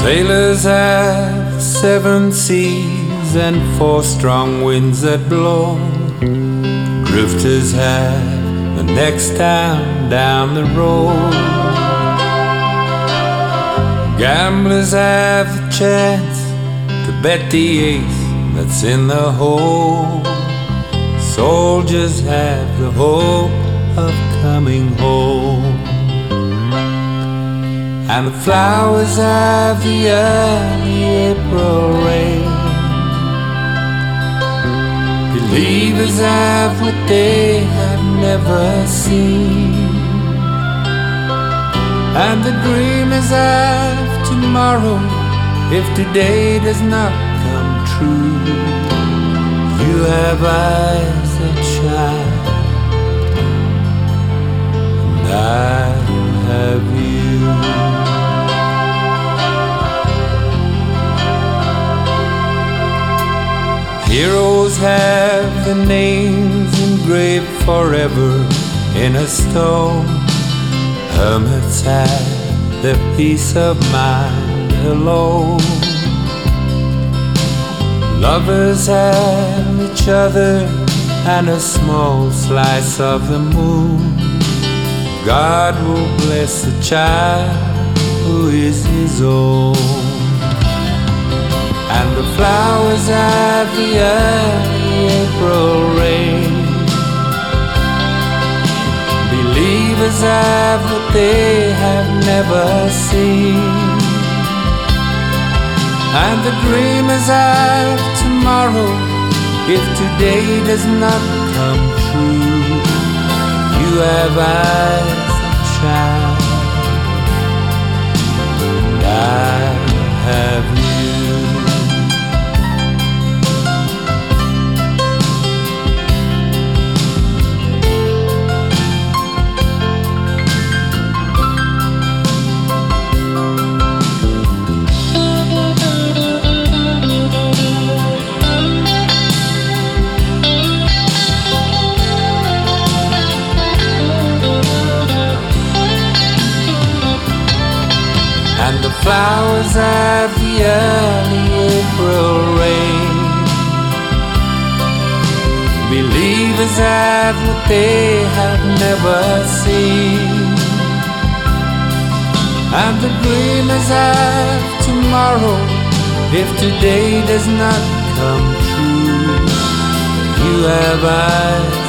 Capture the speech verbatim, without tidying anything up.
Sailors have seven seas and four strong winds that blow. Drifters have the next town down the road. Gamblers have the chance to bet the ace that's in the hole. Soldiers have the hope of coming home. And the flowers have the early April rain. Believers have what they have never seen. And the dreamers have tomorrow if today does not come true. You have eyes that shine, and I have you. Heroes have their names engraved forever in a stone. Hermits have their peace of mind alone. Lovers have each other and a small slice of the moon. God will bless the child who is his own. And the flowers have the early April rain. Believers have what they have never seen. And the dreamers have tomorrow if today does not come true. You have eyes that shine, and I have you. And the flowers have the early April rain. Believers have what they have never seen. And the dreamers have tomorrow if today does not come true. You have eyes